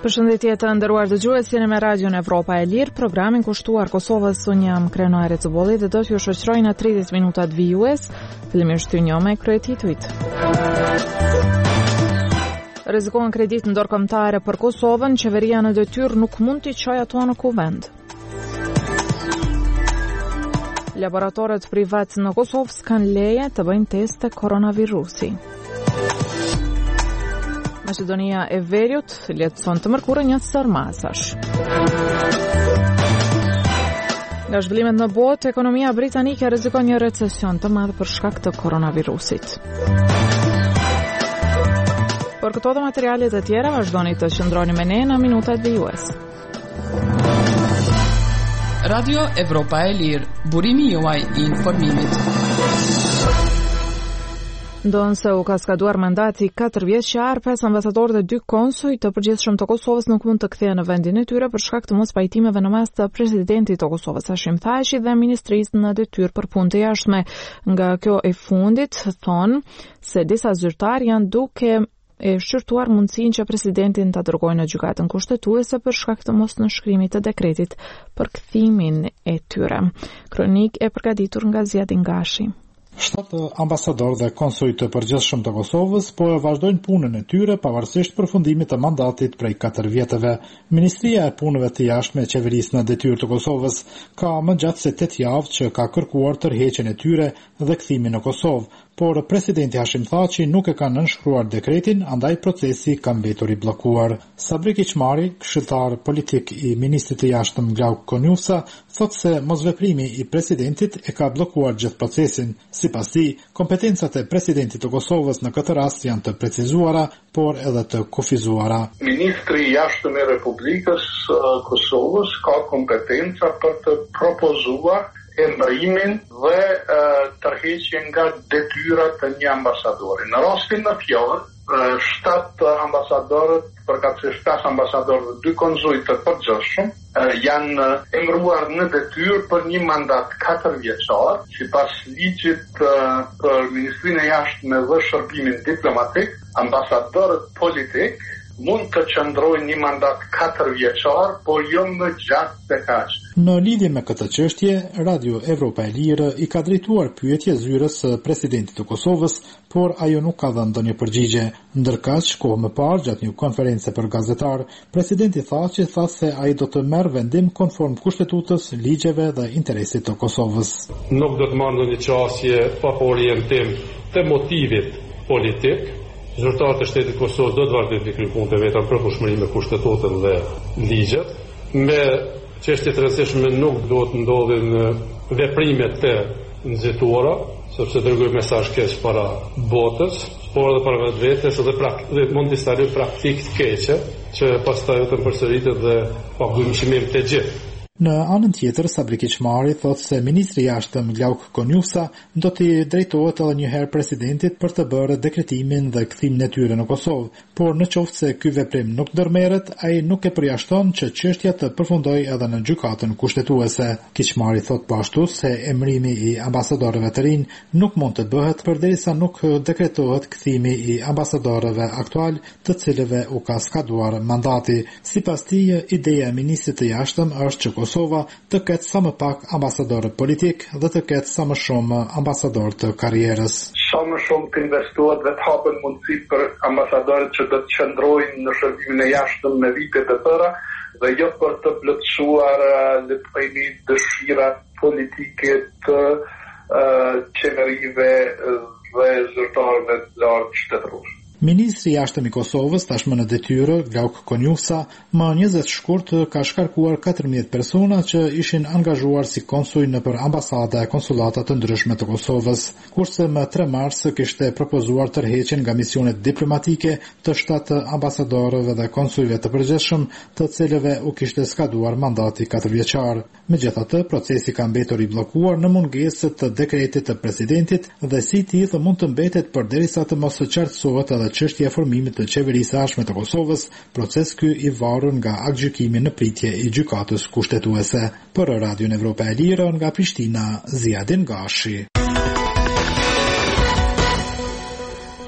Përshëndetje të nderuar dëgjues, jeni me Radion Evropa e Lirë, programin kushtuar Kosovës. Unë jam Krenoj Recuboli dhe do t'ju shoqëroj në 30 minutat vijues. Fillimisht t'ju njoh me kryetitujt. Rrezikohen kredit ndërkombëtare për Kosovën, qeveria në detyrë nuk mund t'i çojë ato në kuvend. Laboratorët privat në Kosovë s'kan leje të bëjnë teste koronavirusi. Maqedonia e Veriut lehtëson të mërkurën një sër masash. Nga zhvillimet në botë, ekonomia britanike rrezikon një recesion të madh për shkak të koronavirusit. Për këto dhe materialet e tjera, vazhdoni të qëndroni me ne në minutat vijues. Radio Evropa e Lirë, burimi juaj i informimit. Ndonë se u ka skaduar mandati 4 vjeçar, 5 ambasadorë dhe 2 konsuj të përgjithshëm të Kosovës nuk mund të kthehen në vendin e tyre për shkak të mospajtimeve në mes të presidentit të Kosovës Hashim Thaçi dhe ministrisë në detyrë për punë të jashtme. Nga kjo e fundit thonë se disa zyrtar janë duke e shqyrtuar mundësinë që presidentin ta dërgojnë në gjykatën kushtetuese për shkak të mosnëshkrimit të dekretit për kthimin e tyre. Kronik e përgatitur nga Ziadin Gashi. 7 ambasadorë dhe konsuj të përgjithshëm të Kosovës po e vazhdojnë punën e tyre pavarësisht përfundimit të mandatit prej 4 vjetëve. Ministria e punëve të jashtme e qeverisë në detyrë të Kosovës ka më gjatë se 8 javë që ka kërkuar tërheqjen e tyre dhe kthimin në Kosovë, por presidenti Hashim Thaçi nuk e ka nënshkruar dekretin, andaj procesi ka mbetur i bllokuar. Sabri Kiçmari, këshilltar politik i ministrit të jashtëm Glauk Konjufsa, thotë se mosveprimi i presidentit e ka bllokuar gjithë procesin. Sipas tij, kompetencat e presidentit të Kosovës në këtë rast janë të precizuara, por edhe të kufizuara. Ministri i jashtëm i Republikës Kosovës ka kompetenca për të propozuar emërimin dhe tërheqjen nga detyrat të një ambasadori. Në rastin në fjalë, 7 ambasadorët, përkatësisht 5 ambasadorë dhe 2 konsuj të përgjithshëm, janë emëruar në detyrë për një mandat 4 vjeçar, sipas ligjit për Ministrinë e Jashtme dhe Shërbimin Diplomatik. Ambasadorët politik mund të qëndrojnë një mandat 4 vjeçar, por jo më gjatë se kaq. Në lidhje me këtë çështje, Radio Evropa e Lirë i ka drejtuar pyetje zyrës së presidentit të Kosovës, por ajo nuk ka dhënë ndonjë përgjigje. Ndërkaq, kohë më parë, gjatë një konference për gazetar, presidenti Thaçi tha se ai do të merr vendim konform kushtetutës, ligjeve dhe interesit të Kosovës. Nuk do të marrë ndonjë qasje pa orientim të motivit politik. Zyrtarët e shtetit të Kosovës do të vazhdojnë të kryejnë punët e veta në përputhshmëri me kushtetutën dhe ligjet. Me çështje të rëndësishme nuk do të ndodhin veprime të nxituara, sepse dërgojmë mesazh keq para botës, por edhe para vetes dhe mund të instalojë praktikë të keqe që pastaj vetëm përsëritet dhe paguajmë çmim të gjithë. Në anën tjetër, Sabri Kiçmari thotë se ministri i jashtëm Glauk Konjufsa do t'i drejtohet edhe një herë presidentit për të bërë dekretimin dhe kthimin e tyre në Kosovë, por në qoftë se ky veprim nuk ndërmerret, ai nuk e përjashton që çështja të përfundojë edhe në gjykatën kushtetuese. Kiçmari thotë pashtu se emërimi i ambasadorëve të rinj nuk mund të bëhet përderisa nuk dekretohet kthimi i ambasadorëve aktual, të cilëve u ka skaduar mandati. Sipas tij, ideja e ministrit të jashtëm është që Kosova të ketë sa më pak ambasadorë politik dhe të ketë sa më shumë ambasadorë të karrierës. Sa më shumë të investohet dhe të hapen mundësi për ambasadorët që do të qëndrojnë në shërbimin e jashtëm me vite të tëra dhe jo për të plotësuar dëshirat politike të qeverive dhe zyrtarëve të lartë shtetëror. Ministri i jashtëm i Kosovës, tashmë në detyrë, Glauk Konjufsa, më 20 shkurt ka shkarkuar 14 persona që ishin angazhuar si konsuj nëpër ambasada e konsulata të ndryshme të Kosovës, kurse më 3 mars kishte propozuar tërheqjen nga misionet diplomatike të 7 ambasadorëve dhe konsujve të përgjithshëm, të cilëve u kishte skaduar mandati 4 vjeçar. Megjithatë, procesi ka mbetur i bllokuar në mungesë të dekretit të presidentit dhe si tillë mund të mbetet përderisa të mos qartësohet edhe çështja e formimit të qeverisë së jashtme të Kosovës, proces ky i varur nga aktgjykimi në pritje i gjykatës kushtetuese. Për Radion Evropa e Lirë nga Prishtina, Ziadin Gashi.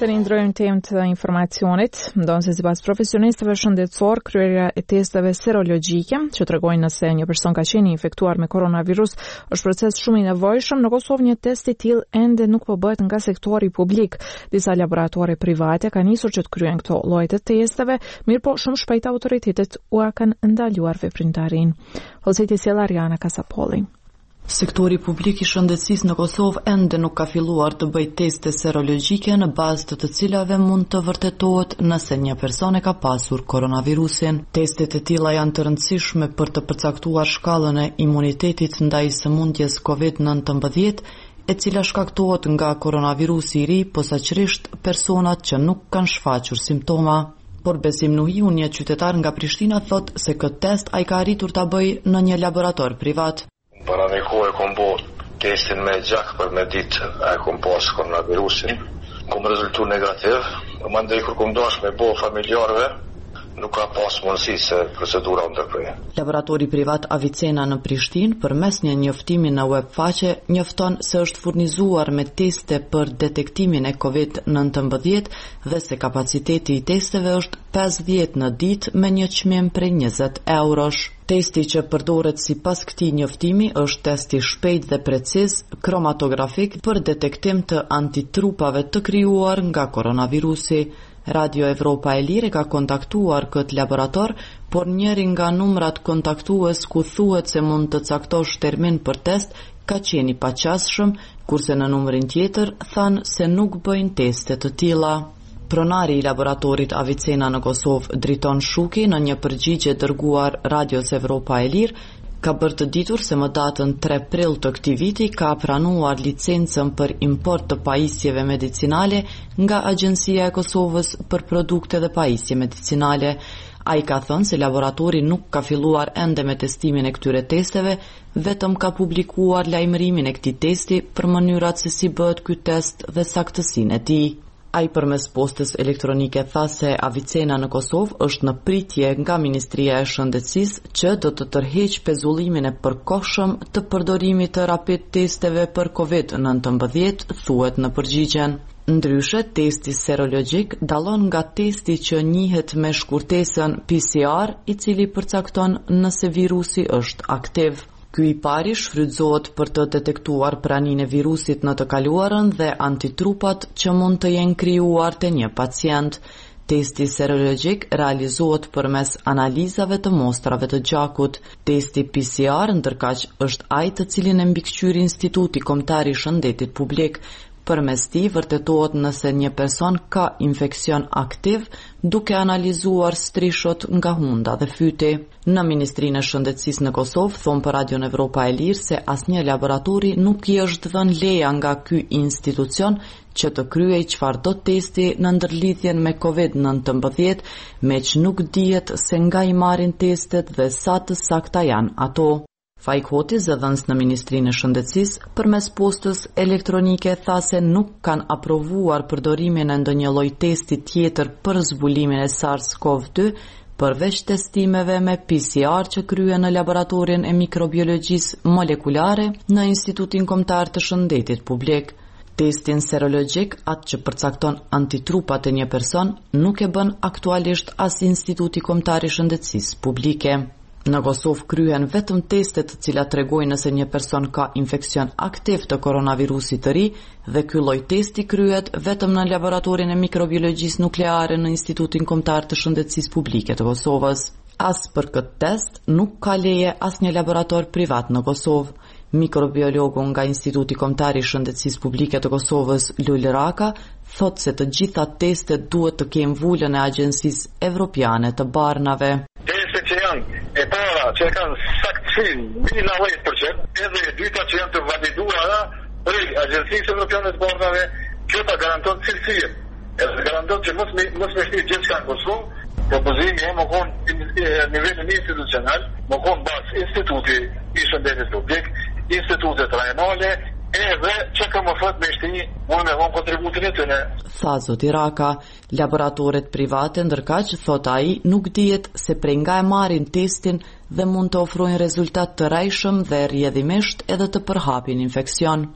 Të rindrojmë temë të informacionit, ndonë se sipas profesionistëve shëndetësor, kryerja e testeve serologjike, që tregojnë nëse një person ka qenë infektuar me koronavirus, është proces shumë i nevojshëm. Në Kosovë një test i tillë ende nuk po bëhet nga sektori publik. Disa laboratore private kanë nisur që të kryejnë këto lloje të testeve, mirë po shumë shpejt autoritetet u kanë ndaluar veprimtarinë. Holseti Ariana Kasapolli. Sektori publik i shëndetësisë në Kosovë ende nuk ka filluar të bëjë teste serologjike në bazë të cilave mund të vërtetohet nëse një person e ka pasur koronavirusin. Testet e tilla janë të rëndësishme për të përcaktuar shkallën e imunitetit ndaj sëmundjes COVID-19, e cila shkaktohet nga koronavirusi i ri, posaçërisht personat që nuk kanë shfaqur simptoma. Por Besim Nuhiu, një qytetar nga Prishtina, thot se këtë test ai ka arritur ta bëjë në një laborator privat. Para një kohë e kom bo testin me gjak për me ditë e kom pas koronavirusin. Kom rezultu negativ. Më ndaj kur kom dash me bo familjarve, nuk ka pas mundësi se procedura ndërprej. Laboratori privat Avicena në Prishtinë, përmes një njoftimi në web faqe, njofton se është furnizuar me teste për detektimin e COVID-19 dhe se kapaciteti i testeve është 50 në ditë me një çmim prej 20 eurosh. Testi që përdoret sipas këtij njoftimi është testi shpejt dhe preciz kromatografik për detektim të antitrupave të krijuar nga koronavirusi. Radio Evropa e Lirë ka kontaktuar këtë laborator, por njëri nga numrat kontaktues ku thuhet se mund të caktosh termin për test ka qenë i paqasshëm, kurse në numrin tjetër thanë se nuk bëjnë teste të tilla. Pronari i laboratorit Avicena në Kosovë, Driton Shuki, në një përgjigje dërguar Radios Evropa e Lirë, ka bërë të ditur se më datën 3 prill të këtij viti ka pranuar licencën për import të pajisjeve medicinale nga Agjencia e Kosovës për produkte dhe pajisje medicinale. Ai ka thënë se laboratori nuk ka filluar ende me testimin e këtyre testeve, vetëm ka publikuar lajmërimin e këtij testi për mënyrat se si bëhet ky test dhe saktësinë e tij. Ai përmes postës elektronike tha se Avicena në Kosovë është në pritje nga Ministria e Shëndetësisë që do të tërheqë pezullimin e përkohshëm të përdorimit të rapid testeve për COVID-19, thuhet në përgjigjen. Ndryshe, testi serologjik dallon nga testi që njihet me shkurtesën PCR, i cili përcakton nëse virusi është aktiv. Ky i pari shfrytëzohet për të detektuar praninë e virusit në të kaluarën dhe antitrupat që mund të jenë krijuar te një pacient. Testi serologjik realizohet përmes analizave të mostrave të gjakut. Testi PCR ndërkaq është ai të cilin e mbikëqyr Instituti Kombëtar i Shëndetit Publik. Përmes tij vërtetohet nëse një person ka infeksion aktiv duke analizuar strishot nga hunda dhe fyti. Në Ministrinë e Shëndetësisë në Kosovë thon për Radion Evropa e Lirë se asnjë laboratori nuk i është dhënë leja nga ky institucion që të kryejë çfarëdo testi në ndërlidhjen me COVID-19, meq nuk dihet se nga i marrin testet dhe sa të sakta janë ato. Faik Hoti, zëdhënës në Ministrinë e Shëndetësisë, përmes postës elektronike tha se nuk kanë aprovuar përdorimin e ndonjë lloj testi tjetër për zbulimin e SARS-CoV-2, përveç testimeve me PCR që kryen në laboratorin e mikrobiologjisë molekulare në Institutin Kombëtar të Shëndetit Publik. Testin serologjik, atë që përcakton antitrupat e një person, nuk e bën aktualisht as Instituti Kombëtar i Shëndetësisë Publike. Në Kosovë kryen vetëm teste të cilat tregojnë nëse një person ka infeksion aktiv të koronavirusit të ri dhe ky lloj testi kryhet vetëm në laboratorin e mikrobiologjisë nukleare në Institutin Kombëtar të Shëndetësisë Publike të Kosovës. As për këtë test nuk ka leje asnjë laborator privat në Kosovë. Mikrobiologu nga Instituti Kombëtar i Shëndetësisë Publike të Kosovës, Lul Raka, thot se të gjitha testet duhet të kenë vulën e Agjencisë Evropiane të Barnave. Testet që janë e para që kanë saktësinë mbi 90%, edhe e dyta që janë të validuara prej Agjencisë Evropiane të Barnave, kjo ta garanton cilësinë. Edhe garanton që mos me shti gjithçka në Kosovë. Propozimi e më konë nivelin institucional, më konë bas Instituti i Shëndetit Publik, institutet rajonale, edhe që ka më fët me shti mund me vonë kontributin e tëne. Tha zoti Raka, laboratoret private ndërkaq thot ai nuk dihet se prej nga e marrin testin dhe mund të ofrojnë rezultat të rajshëm dhe rrjedhimisht edhe të përhapin infeksion.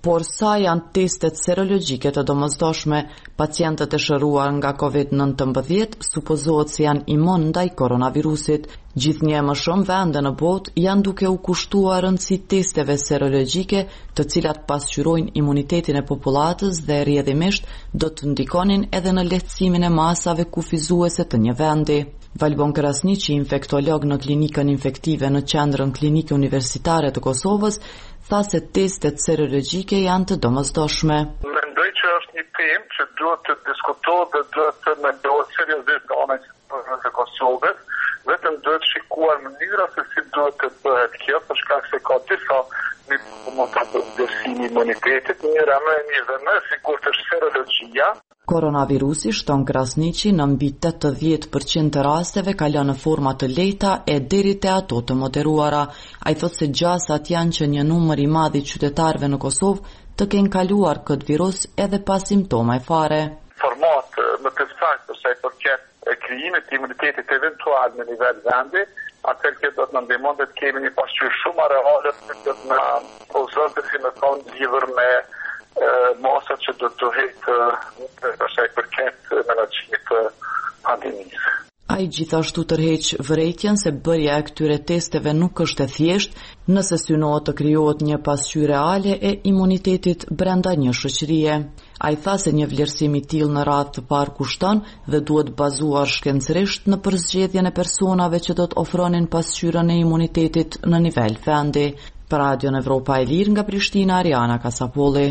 Por sa janë testet serologjike të domosdoshme, pacientët e shëruar nga COVID-19 supozohet se janë imun ndaj koronavirusit. Gjithnjë më shumë vende në botë janë duke u kushtuar rëndësi testeve serologjike, të cilat pasqyrojnë imunitetin e popullatës dhe rrjedhimisht do të ndikonin edhe në lehtësimin e masave kufizuese të një vendi. Valbon Krasniqi, infektolog në klinikën infektive në qendrën klinike universitare të Kosovës, tha se testet serologjike janë të domosdoshme. Mendoj që është një temë që duhet të diskutohet dhe duhet të mendohet seriozisht nga ana e Kosovës. Vetëm duhet shikuar mënyra se si duhet të bëhet kjo, për shkak se ka disa vlerësimi imunitetit, njëra më e mirë dhe më e sigurt është serologjia. Koronavirusi, shton Krasniqi, në mbi 80% të rasteve ka lënë në forma të lehta e deri te ato të moderuara. Ai thotë se gjasat janë që një numër i madh i qytetarëve në Kosovë të kenë kaluar këtë virus edhe pas simptoma e fare. Format më të saktë sa i përket krijimit të imunitetit eventual në nivel vendi, atëherë që do të na ndihmon të kemi një pasqyrë shumë reale që do të na ozonte si më thonë lidhur me mosat që do të hetë përsa i përket menaxhimit të pandemisë. Ai gjithashtu tërheq vërejtjen se bërja e këtyre testeve nuk është e thjeshtë nëse synohet të krijohet një pasqyrë reale e imunitetit brenda një shoqërie. Ai tha se një vlerësim i tillë në radhë të parë kushton dhe duhet bazuar shkencërisht në përzgjedhjen e personave që do të ofronin pasqyrën e imunitetit në nivel vendi. Për Radion Evropa e Lirë nga Prishtina, Ariana Kasapolli.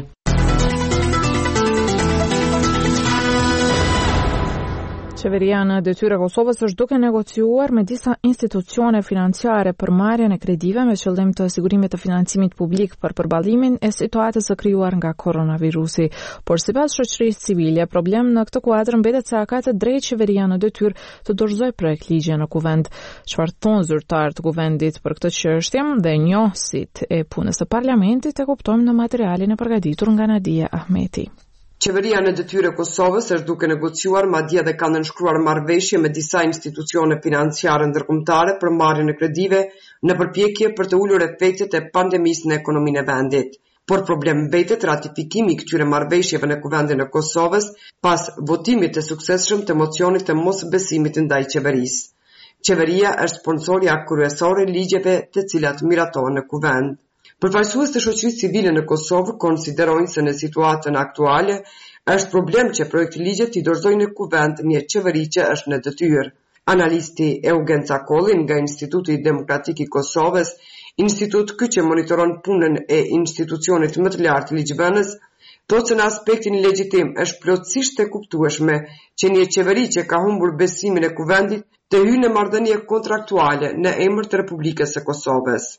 Qeveria në detyrë e Kosovës është duke negociuar me disa institucione financiare për marrjen e kredive me qëllim të sigurimit të financimit publik për përballimin e situatës së krijuar nga koronavirusi. Por sipas shoqërisë civile, problem në këtë kuadër mbetet se ka të drejtë qeveria në detyrë të dorëzojë projekt ligje në kuvend. Çfarë thon zyrtarët të kuvendit për këtë çështje dhe njohësit e punës së parlamentit e kuptojmë në materialin e përgatitur nga Nadia Ahmeti. Qeveria në detyrë e Kosovës është duke negociuar, madje dhe ka nënshkruar marrëveshje me disa institucione financiare ndërkombëtare për marrjen e kredive në përpjekje për të ulur efektet e pandemisë në ekonominë e vendit. Por problem mbetet ratifikimi i këtyre marrëveshjeve në Kuvendin e Kosovës pas votimit të suksesshëm të mocionit të mosbesimit ndaj qeverisë. Qeveria është sponsorja kryesore e ligjeve të cilat miratohen në Kuvend. Përfaqësues të shoqërisë civile në Kosovë konsiderojnë se në situatën aktuale është problem që projekti ligjet t'i dorëzojnë në kuvend një qeveri që është në detyrë. Analisti Eugen Cakolli nga Instituti Demokratik i Kosovës, institut ky që monitoron punën e institucionit më të lartë ligjvënës, thotë se në aspektin legjitim është plotësisht e kuptueshme që një qeveri që ka humbur besimin e kuvendit të hyjë në marrëdhënie kontraktuale në emër të Republikës së Kosovës.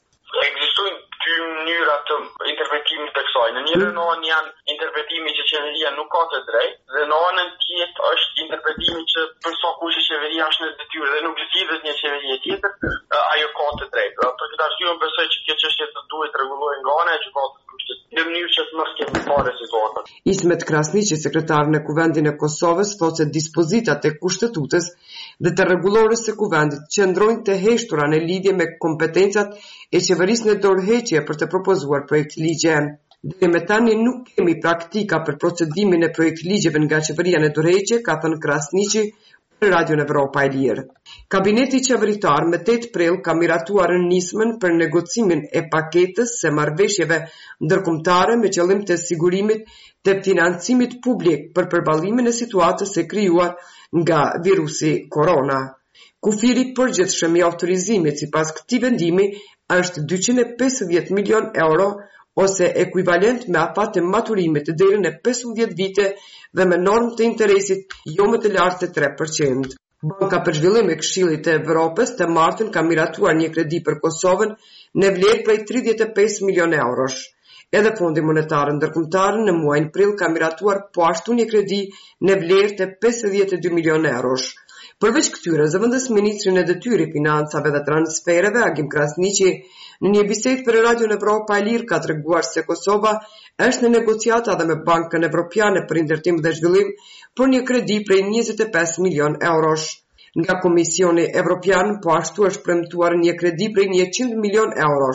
Mënyra të interpretimit të kësaj. Në një rënon janë interpretimi që qeveria nuk ka të drejtë, dhe në anën tjetër është interpretimi që përsa kush qeveria është në detyrë dhe nuk zgjidhet një qeveri tjetër, ajo ka të drejtë. Për këtë arsye besoj që kjo çështje të duhet rregullohet nga ana e gjykatës kushtetuese në mënyrë që të mos kemi parë situata. Ismet Krasniqi, sekretar në Kuvendin e Kosovës, thotë se dispozitat e kushtetutës dhe të rregullorës së kuvendit qëndrojnë të heshtura në lidhje me kompetencat e qeverisë në dorëheqje për të propozuar projekt ligje. Deri me tani nuk kemi praktika për procedimin e projekt ligjeve nga qeveria në dorëheqje, ka thënë Krasniqi për Radion Evropa e Lirë. Kabineti qeveritar me 8 prill ka miratuar nismën për negocimin e paketës së marrëveshjeve ndërkombëtare me qëllim të sigurimit të financimit publik për përballimin e situatës së krijuar nga virusi korona. Kufiri përgjithshëm i autorizimit sipas këtij vendimi është 250 milion euro ose ekuivalent me afat të maturimit deri në 15 vite dhe me normë të interesit jo më të lartë se 3%. Banka për Zhvillim e Këshillit të Evropës të martën ka miratuar një kredi për Kosovën në vlerë prej 35 milion eurosh. Edhe Fondi Monetar Ndërkombëtar në muajin prill ka miratuar po ashtu një kredi në vlerë të 52 milion eurosh. Përveç këtyre, zëvendës ministri në detyrë i financave dhe transfereve, Agim Krasniqi, në një bisedë për Radion Evropa e Lirë ka treguar se Kosova është në negociata dhe me Bankën Evropiane për Ndërtim dhe Zhvillim për një kredi prej 25 milion eurosh. Nga Komisioni Evropian po ashtu është premtuar një kredi prej 100 milion eurosh.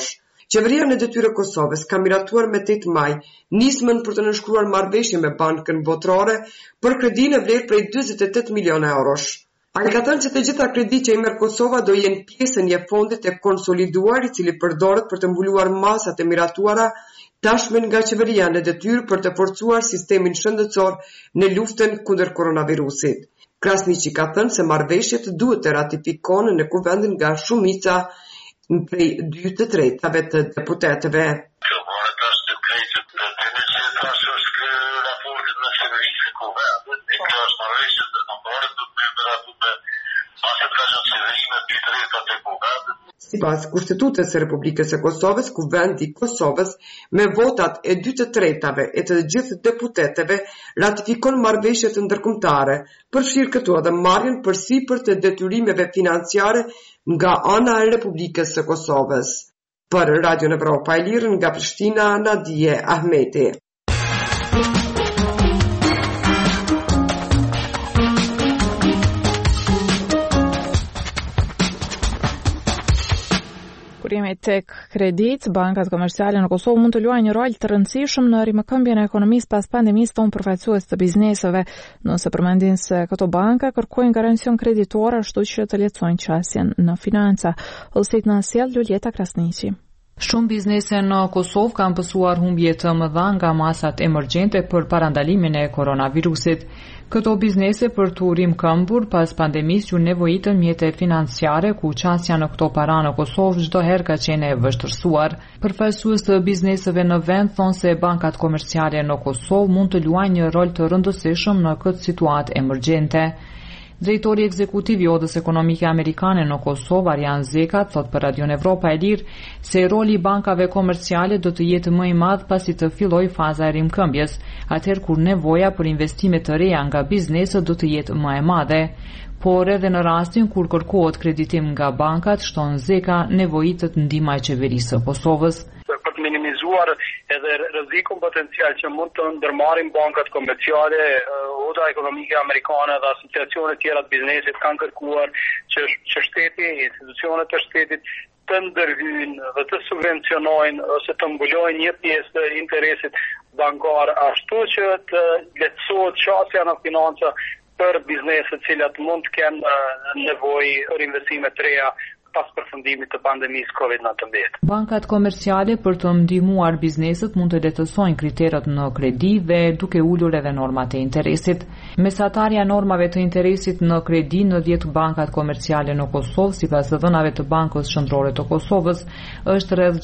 Qeveria në detyrë e Kosovës ka miratuar me 8 maj nismën për të nënshkruar marrëveshje me Bankën Botërore për kredi në vlerë prej 28 milion eurosh. Ai ka thënë se të gjitha kreditë që i merr Kosova do jenë pjesë një fondit e konsoliduar i cili përdoret për të mbuluar masat e miratuara tashmë nga qeveria në detyrë për të forcuar sistemin shëndetësor në luftën kundër koronavirusit. Krasniqi ka thënë se marrëveshjet duhet të ratifikohen në kuvendin nga shumica prej 2/3 të deputetëve. Sipas Kushtetutës së Republikës së Kosovës, Kuvendi i Kosovës me votat e 2/3 e të gjithë deputetëve ratifikon marrëveshjet ndërkombëtare, përfshirë këtu edhe marrjen përsipër të detyrimeve financiare nga ana e Republikës së Kosovës. Për Radio Evropa e Lirë nga Prishtina, Nadije Ahmeti. Kur jemi tek kredit, bankat komerciale në Kosovë mund të luajnë një rol të rëndësishëm në rimëkëmbjen e ekonomisë pas pandemisë tonë përfaqësues të bizneseve, nëse përmendin se këto banka kërkojnë garancion kreditor ashtu që të lehtësojnë qasjen në financa. Ulësit në sjell Luljeta Krasniqi. Shumë biznese në Kosovë kanë pësuar humbje të mëdha nga masat emergjente për parandalimin e koronavirusit. Këto biznese për të rimëkëmbur pas pandemisë ju nevojitën mjete financiare ku qasja në këto para në Kosovë çdo herë ka qenë e vështirësuar. Përfaqësues të bizneseve në vend thonë se bankat komerciale në Kosovë mund të luajnë një rol të rëndësishëm në këtë situatë emergjente. Drejtori ekzekutiv i Odës Ekonomike Amerikane në Kosovë, Arjan Zeka, thot për Radio Evropa e Lirë se roli i bankave komerciale do të jetë më i madh pasi të fillojë faza e rimkëmbjes, atëherë kur nevoja për investime të reja nga bizneset do të jetë më e madhe. Por edhe në rastin kur kërkohet kreditim nga bankat, shton Zeka, nevojitet ndihma e qeverisë së Kosovës. Për të minimizuar edhe rrezikun potencial që mund të ndërmarrin bankat komerciale, Oda Ekonomike Amerikane dhe asociacione tjera të biznesit kanë kërkuar që shteti, institucionet e shtetit të ndërhyjnë dhe të subvencionojnë ose të mbulojnë një pjesë të interesit bankar ashtu që të lehtësohet qasja në financa për bizneset cilat mund të kenë nevojë për investime të reja pas përfundimit të pandemisë COVID-19. Bankat komerciale për të ndihmuar bizneset mund të lehtësojnë kriteret në kredi dhe duke ulur edhe normat e interesit. Mesatarja e normave të interesit në kredi në 10 bankat komerciale në Kosovë, sipas dhënave të Bankës Qendrore të Kosovës, është rreth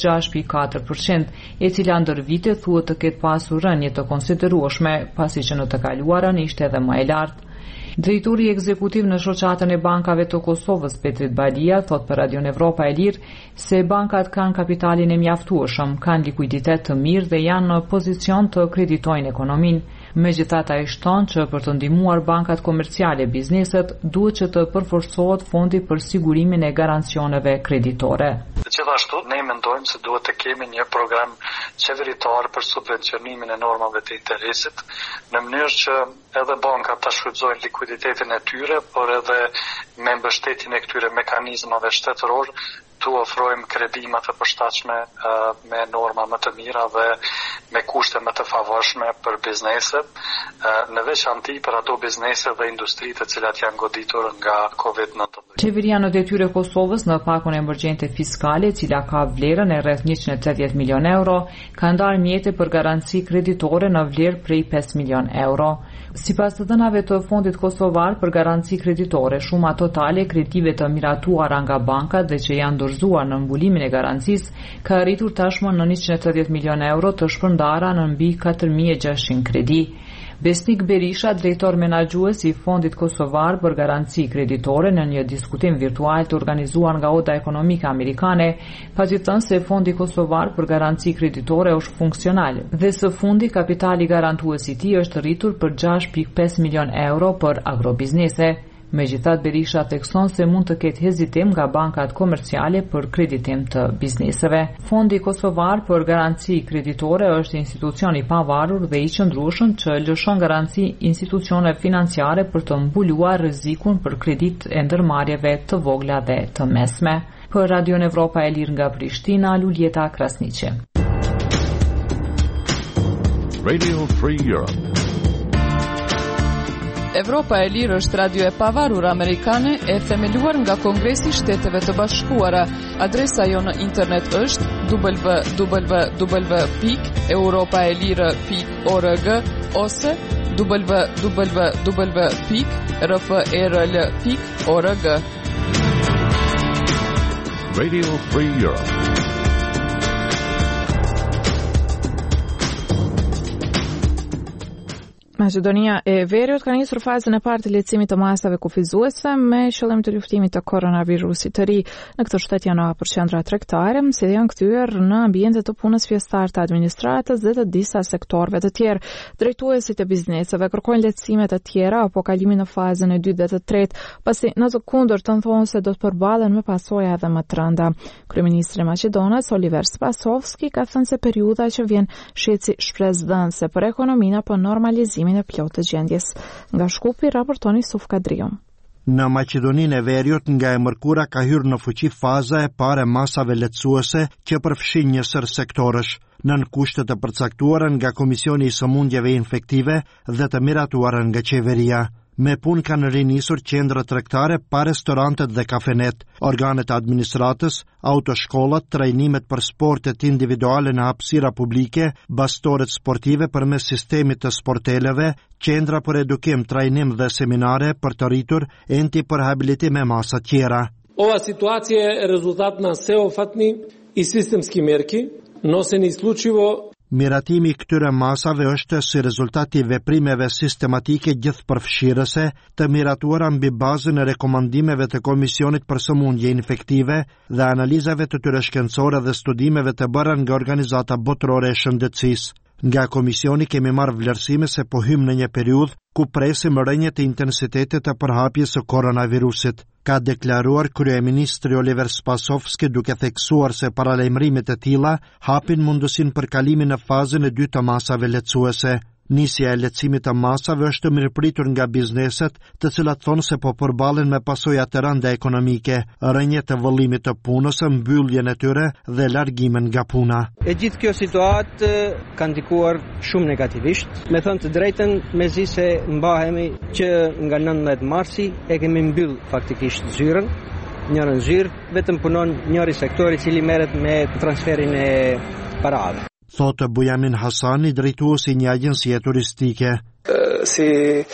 6.4%, e cila ndër vite thuhet të ketë pasur rënje të konsiderueshme, pasi që në të kaluarën ishte edhe më e lartë. Drejtori ekzekutiv në shoqatën e bankave të Kosovës, Petrit Balia, thot për Radio Evropa e Lirë se bankat kanë kapitalin e mjaftueshëm, kanë likuiditet të mirë dhe janë në pozicion të kreditojnë ekonominë. Megjithatë, ai shton që për të ndihmuar bankat komerciale bizneset, duhet që të përforcohet fondi për sigurimin e garancioneve kreditore. Gjithashtu, ne mendojmë se duhet të kemi një program qeveritar për subvencionimin e normave të interesit, në mënyrë që edhe bankat ta shfrytëzojnë likuiditetin e tyre, por edhe me mbështetjen e këtyre mekanizmave shtetëror të ofrojmë kredima të përshtatshme me norma më të mira dhe me kushte më të favorshme për bizneset, në veçanti për ato biznese dhe industritë të cilat janë goditur nga COVID-19. Qeveria në detyrë e Kosovës në pakun emergjente fiskale, e cila ka vlerën e rreth 180 milion euro, ka ndarë mjete për garanci kreditore në vlerë prej 5 milion euro. Sipas të dhënave të Fondit Kosovar për garanci kreditore, shuma totale e kreditive të miratuara nga bankat dhe që janë dorëzuar në mbulimin e garancisë ka arritur tashmë në 180 milion euro të shpërndara në mbi 4600 kredi. Besnik Berisha, drejtor menaxhues i Fondit Kosovar për garanci kreditore, në një diskutim virtual të organizuar nga Oda Ekonomike Amerikane, pasi thënë se Fondi Kosovar për garanci kreditore është funksional dhe së fundi kapitali garantues i tij është rritur për 6.5 milion euro për agrobiznese. Megjithatë, Berisha thekson se mund të ketë hezitim nga bankat komerciale për kreditim të bizneseve. Fondi Kosovar për Garanci Kreditore është institucion i pavarur dhe i qëndrueshëm që lëshon garanci institucione financiare për të mbuluar rrezikun për kredit e ndërmarrjeve të vogla dhe të mesme. Për Radio Evropa e Lirë nga Prishtina, Luljeta Krasniqi. Radio Free Europe. Evropa e Lirë është radio e pavarur amerikane e themeluar nga Kongresi i Shteteve të Bashkuara. Adresa jo në internet është www.europaelire.org ose www.rferl.org. Radio Free Europe. Maqedonia e Veriut ka nisur fazën e parë të lehtësimit të masave kufizuese me qëllim të luftimit të koronavirusit të ri. Në këtë shtet janë hapur qendra tregtare, si janë kthyer në ambiente të punës fjestar të administratës dhe të disa sektorëve të tjerë. Drejtuesit e bizneseve kërkojnë lehtësime të tjera apo kalimin në fazën e dytë dhe të tretë, pasi në të kundërtën thonë se do të përballen me pasoja edhe më të rënda. Kryeministri i Maqedonisë Oliver Spasovski ka thënë se periudha që vjen shitsi shpresdhënëse për ekonominë apo normalizimin e plot të gjendjes. Nga Shkupi raportoni Suf Kadriu. Në Maqedoninë e Veriut nga e mërkura ka hyrë në fuqi faza e parë e masave lehtësuese që përfshin një sër sektorësh, nën kushte të përcaktuara nga Komisioni i Sëmundjeve Infektive dhe të miratuara nga qeveria. Me punë kanë rinisur qendra tregtare pa restorantet dhe kafenet, organet administratës, autoshkollat, trajnimet për sportet individuale në hapësira publike, bastoret sportive përmes sistemit të sporteleve, qendra për edukim, trajnim dhe seminare për të rritur enti për habilitim e masa tjera. Ova situacija je rezultat na sveofatni i sistemski merki, noseni isključivo. Miratimi i këtyre masave është si rezultati i veprimeve sistematike gjithëpërfshirëse të miratuara mbi bazën e rekomandimeve të Komisionit për Sëmundje Infektive dhe analizave të tyre shkencore dhe studimeve të bëra nga organizata botërore e shëndetësisë. Nga Komisioni kemi marrë vlerësime se po hym në një periudhë ku presim rënje të intensitetit të përhapjes së koronavirusit, ka deklaruar kryeministri Oliver Spasovski, duke theksuar se paralajmërimet e tilla hapin mundësinë për kalimin në fazën e dytë të masave lehtësuese. Nisja e lehtësimit të masave është mirëpritur nga bizneset, të cilat thonë se po përballen me pasoja të rënda ekonomike, rënje të vëllimit të punës, mbylljen e tyre dhe largimin nga puna. E gjithë kjo situatë ka ndikuar shumë negativisht. Me thënë të drejtën, mezi se mbahemi që nga 19 marsi e kemi mbyll faktikisht zyrën. Njërën zyrë vetëm punon njëri sektori cili merret me transferin e parave. Thotë Bujamin Hasani, drejtuesi një agjencie turistike. Si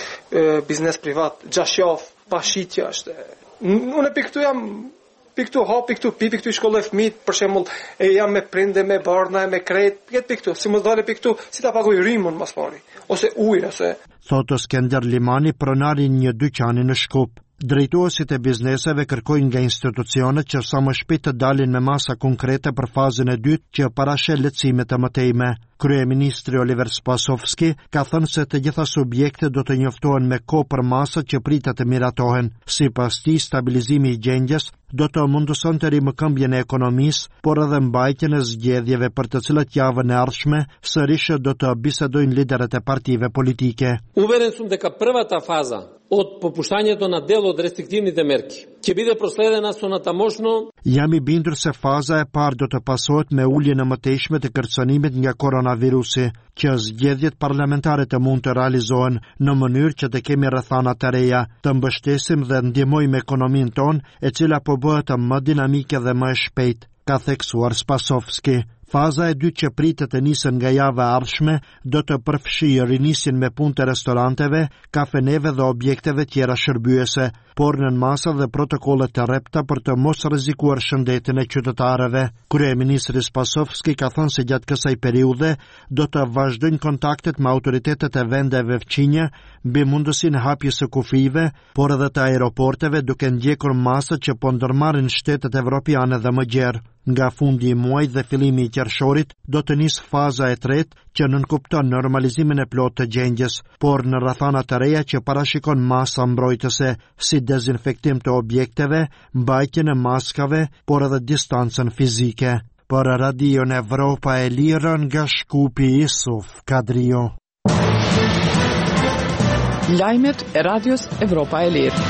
biznes privat, 6 javë pa shitja është. Unë piktu jam, piktu hap, piktu pi, piktu i shkolloj fëmijët, për shembull, jam me prinde, me barna, me kret, piktu, si më dale piktu, si ta pagoj rrymun mas pari, ose ujë, ose. Thotë Skender Limani, pronari një dyqani në Shkup. Drejtuesit e bizneseve kërkojnë nga institucionet që sa më shpejt të dalin me masa konkrete për fazën e dytë që parashë lehtësime të mëtejme. Kryeministri Oliver Spasovski ka thënë se të gjitha subjektet do të njoftohen me kohë për masat që pritet të miratohen. Sipas tij, stabilizimi i gjendjes do të mundëson të rimëkëmbjen e ekonomisë, por edhe mbajtjen e zgjedhjeve për të cilat javën e ardhshme sërish do të bisedojnë liderët e partive politike. Uveren sum дека првата фаза od popuštanja na delo od restriktivните merki ќе биде проследена со натамошно. Jam i bindur se faza e parë do të pasohet me uljen e mëtejshme të kërcënimit nga koronavirusi, që zgjedhjet parlamentare të mund të realizohen në mënyrë që të kemi rrethana të reja, të mbështesim dhe ndihmojmë ekonominë tonë, e cila po bëhet më dinamike dhe më e shpejtë, ka theksuar Spasovski. Faza e dytë që pritet të nisën nga java e ardhshme do të përfshijë rinisjen me punë të restoranteve, kafeneve dhe objekteve tjera shërbyese, por nën masa dhe protokolle të rrepta për të mos rrezikuar shëndetin e qytetarëve. Kryeministri Spasovski ka thënë se gjatë kësaj periudhe do të vazhdojnë kontaktet me autoritetet e vendeve fqinje mbi mundësinë e hapjes së kufive, por edhe të aeroporteve, duke ndjekur masat që po ndërmarrin shtetet evropiane dhe më gjerë. Nga fundi i muajit dhe fillimi i qershorit do të nisë faza e tretë që nënkupton normalizimin e plotë të gjendjes, por në rrethana të reja që parashikon masa mbrojtëse si dezinfektim të objekteve, mbajtjen e maskave, por edhe distancën fizike. Për Radion Evropa e Lirë nga Shkupi Isuf Kadrio. Lajmet e Radios Evropa e Lirë.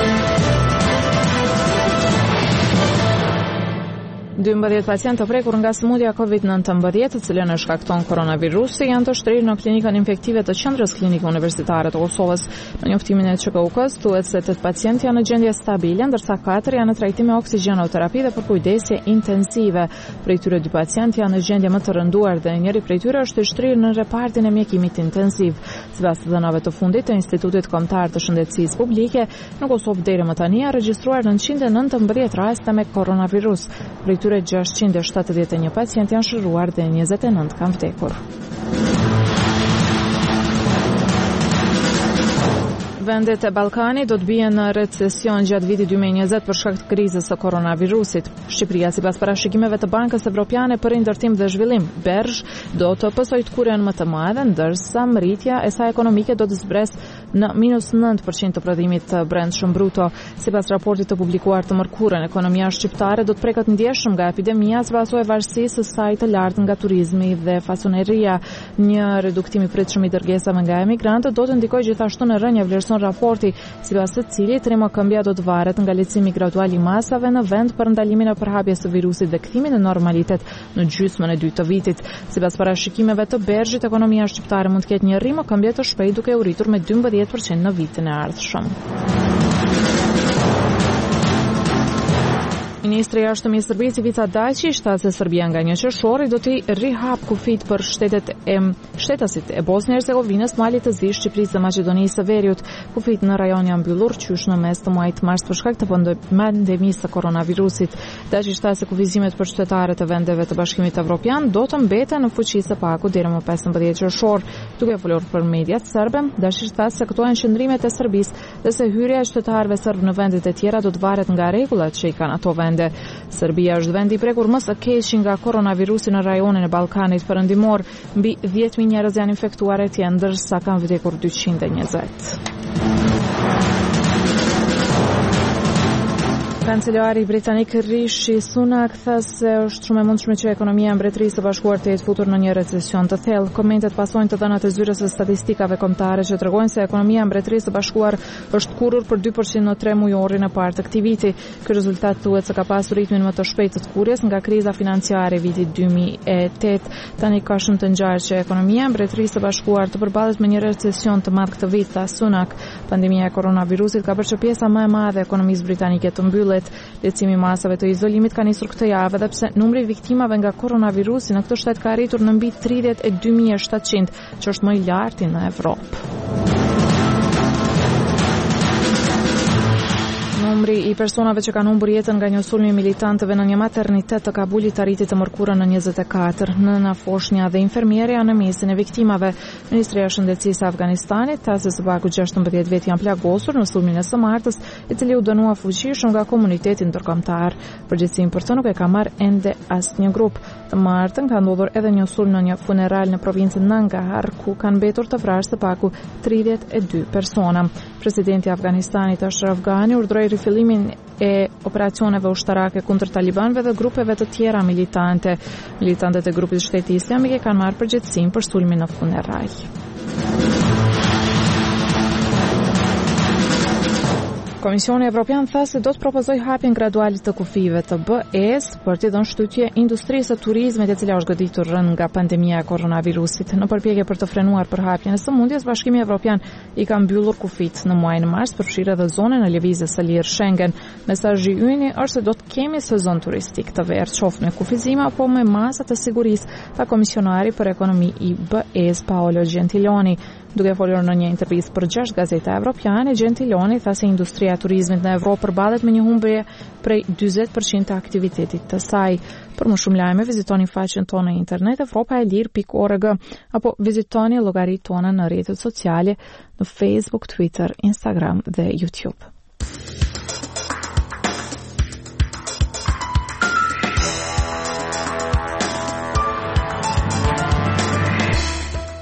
12 pacientë të prekur nga sëmundja COVID-19, të cilën e shkakton koronavirusi, janë të shtrirë në klinikën infektive të Qendrës Klinike Universitare të Kosovës. Në njoftimin e QKUK-s thuhet se 8 pacientë janë në gjendje stabile, ndërsa 4 janë në trajtim me oksigenoterapi dhe për kujdesje intensive. Prej tyre 2 pacientë janë në gjendje më të rënduar dhe njëri prej tyre është i shtrirë në repartin e mjekimit intensiv. Sipas të dhënave të fundit të Institutit Kombëtar të Shëndetësisë Publike, në Kosovë deri më tani janë regjistruar 919 raste me koronavirus. Prej tyre 671 pacient janë shëruar dhe 29 kanë vdekur. Vendet e Ballkanit do të bien në recesion gjatë vitit 2020 për shkak të krizës së koronavirusit. Shqipëria, sipas parashikimeve të Bankës Evropiane për Rindërtim dhe Zhvillim, BERZH, do të pasojë kurën më të madhe, ndërsa mritja e saj ekonomike do të zbresë në -9% të prodhimit të brendshëm bruto. Sipas raportit të publikuar të mërkurën, ekonomia shqiptare do të preket ndjeshëm nga epidemia sipas varësisë së saj të lartë nga turizmi dhe fasoneria. Një reduktim i pritshëm i dërgesave nga emigrantët do të ndikojë gjithashtu në rënje vlerëson raporti, sipas të cilit trimokëmbja do të varet nga lehtësimi gradual i masave në vend për ndalimin e përhapjes së virusit dhe kthimin në normalitet në gjysmën e dytë të vitit. Sipas parashikimeve të BERZH-it, ekonomia shqiptare mund të ketë një rrimokëmbje të shpejtë duke u rritur me 12% në vitin e ardhshëm. Ministri i Jashtëm i Serbisë Ivica Daçi shtat se Serbia nga 1 qershori do të rihap kufit për shtetasit e Bosnjë Hercegovinës, Malit të Zi, Shqipërisë dhe Maqedonisë së Veriut. Kufit në rajon janë mbyllur qysh në mes të muajit mars për shkak të pandemisë së koronavirusit. Daçi shtat se kufizimet për qytetarët e vendeve të Bashkimit Evropian do të mbeten në fuqi së paku deri më 15 qershor. Duke folur për mediat serbe, Daçi shtat se këto janë qëndrimet e Serbisë dhe se hyrja e qytetarëve serb në vendet e tjera do të varet nga rregullat që i kanë ato vende. Serbia është vendi i prekur më së keq nga koronavirusi në rajonin e Ballkanit Perëndimor. Mbi 10.000 njerëz janë infektuar etje, ndërsa kanë vdekur 220. Kancelari britanik Rishi Sunak tha se është shumë e mundshme që ekonomia e Mbretërisë së Bashkuar të jetë futur në një recesion të thellë. Komentet pasojnë të dhënat e zyrës së statistikave kombëtare që tregojnë se ekonomia e Mbretërisë së Bashkuar është kurrur për 2% në 3 mujorin e parë të këtij viti. Ky rezultat thuhet se ka pasur ritmin më të shpejtë të kurrjes nga kriza financiare e vitit 2008. Tani ka shumë të ngjarë që ekonomia e Mbretërisë së Bashkuar të përballet me një recesion të madh këtë vit, tha Sunak. Pandemia e koronavirusit ka bërë që pjesa më e madhe e ekonomisë britanike të mbyllet. Lehtësimi i masave të izolimit ka nisur këtë javë, edhe pse numri i viktimave nga koronavirusi në këtë shtet ka arritur në mbi 32.700, që është më i larti në Evropë. Numri i personave që kanë humbur jetën nga një sulmi militantëve në një maternitet të Kabulit arriti të mërkurën në 24. Nëna, foshnja dhe infermieri janë në mesin e viktimave. Ministria e Shëndetësisë e Afganistanit tha se së paku 16 vjet janë plagosur në sulmin e së martës, i cili u dënua fuqishëm nga komuniteti ndërkombëtar. Përgjegjësinë për të nuk e ka marrë ende asnjë grup. Të martën ka ndodhur edhe një sulm në një funeral në provincën Nangarhar, ku kanë mbetur të vrarë së paku 32 persona. Presidenti i Afganistanit Ashraf Ghani urdhëroi rifillimin e operacioneve ushtarake kundër talibanëve dhe grupeve të tjera militante. Militantët e grupit Shteti Islamik kanë marrë përgjegjësinë për sulmin në funeral. Komisioni Evropian tha se do të propozoj hapjen graduale të kufive të BE-s për të dhënë shtytje industrisë së turizmit, e cila është goditur rënd nga pandemia e koronavirusit. Në përpjekje për të frenuar përhapjen e sëmundjes, Bashkimi Evropian i ka mbyllur kufit në muajin mars, përfshirë edhe zonën e lëvizjes së lirë Schengen. Mesazhi ynë është se do të kemi sezon turistik të verë, qoftë me kufizime apo me masa të sigurisë, tha komisionari për ekonomi i BE-s Paolo Gentiloni. Duke folur në një intervistë për 6 gazeta evropiane, Gentiloni tha se industria e turizmit në Evropë përballet me një humbje prej 40% të aktivitetit të saj. Për më shumë lajme, vizitoni faqen tonë në internet evropaelir.org apo vizitoni llogaritë tona në rrjetet sociale në Facebook, Twitter, Instagram dhe YouTube.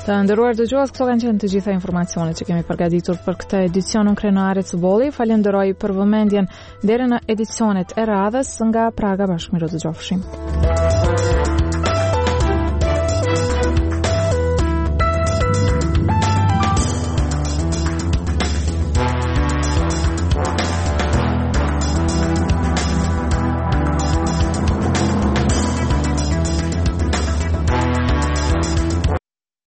Të nderuar dëgjues, këto kanë qenë të gjitha informacionet që kemi përgatitur për këtë edicion në Krenarit së Bolli. Falenderoj për vëmendjen. Deri në edicionet e radhës nga Praga, bashkë mirë të dëgjofshim.